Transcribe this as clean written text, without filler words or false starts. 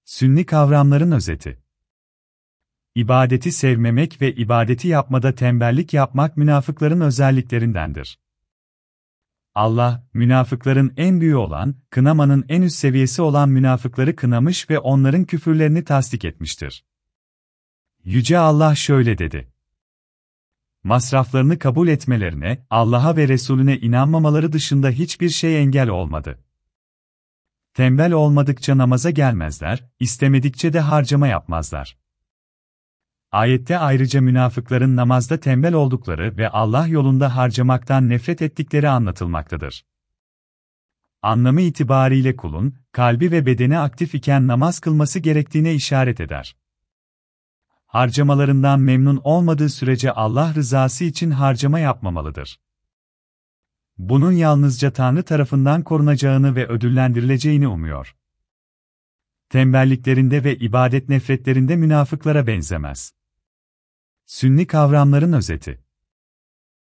Sünni kavramların özeti. İbadeti sevmemek ve ibadeti yapmada tembellik yapmak münafıkların özelliklerindendir. Allah, münafıkların en büyüğü olan, kınamanın en üst seviyesi olan münafıkları kınamış ve onların küfürlerini tasdik etmiştir. Yüce Allah şöyle dedi: masraflarını kabul etmelerine, Allah'a ve Resulüne inanmamaları dışında hiçbir şey engel olmadı. Tembel olmadıkça namaza gelmezler, istemedikçe de harcama yapmazlar. Ayette ayrıca münafıkların namazda tembel oldukları ve Allah yolunda harcamaktan nefret ettikleri anlatılmaktadır. Anlamı itibariyle kulun, kalbi ve bedeni aktif iken namaz kılması gerektiğine işaret eder. Harcamalarından memnun olmadığı sürece Allah rızası için harcama yapmamalıdır. Bunun yalnızca Tanrı tarafından korunacağını ve ödüllendirileceğini umuyor. Tembelliklerinde ve ibadet nefretlerinde münafıklara benzemez. Sünni kavramların özeti.